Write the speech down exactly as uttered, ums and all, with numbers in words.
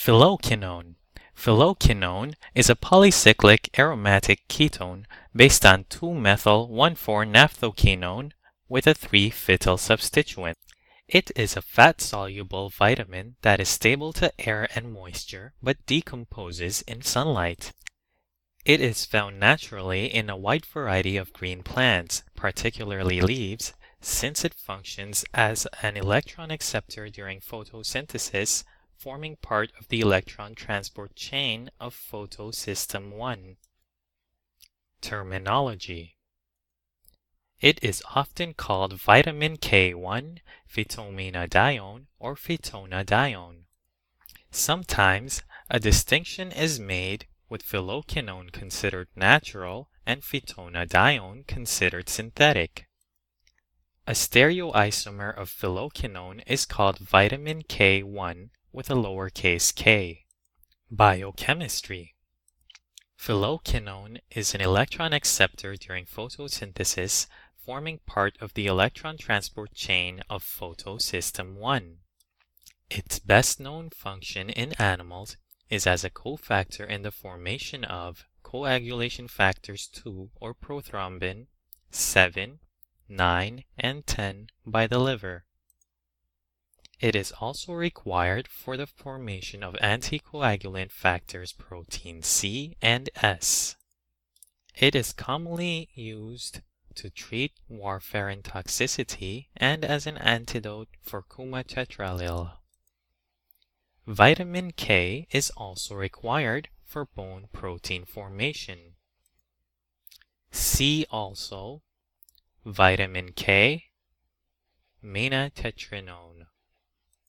Phylloquinone. Phylloquinone is a polycyclic aromatic ketone based on two methyl one four naphthoquinone with a three phytyl substituent. It is a fat-soluble vitamin that is stable to air and moisture but decomposes in sunlight. It is found naturally in a wide variety of green plants, particularly leaves, since it functions as an electron acceptor during photosynthesis, forming part of the electron transport chain of photosystem one. Terminology. It is often called vitamin K one, phytomenadione, or phytonadione. Sometimes a distinction is made with phylloquinone considered natural and phytonadione considered synthetic. A stereoisomer of phylloquinone is called vitamin K one with a lowercase k. Biochemistry. Phylloquinone is an electron acceptor during photosynthesis, forming part of the electron transport chain of photosystem one. Its best known function in animals is as a cofactor in the formation of coagulation factors two or prothrombin, seven, nine, and ten by the liver. It is also required for the formation of anticoagulant factors protein C and S. It is commonly used to treat warfarin toxicity and as an antidote for coumatetralyl. Vitamin K is also required for bone protein formation. See also vitamin K, menatetrinone.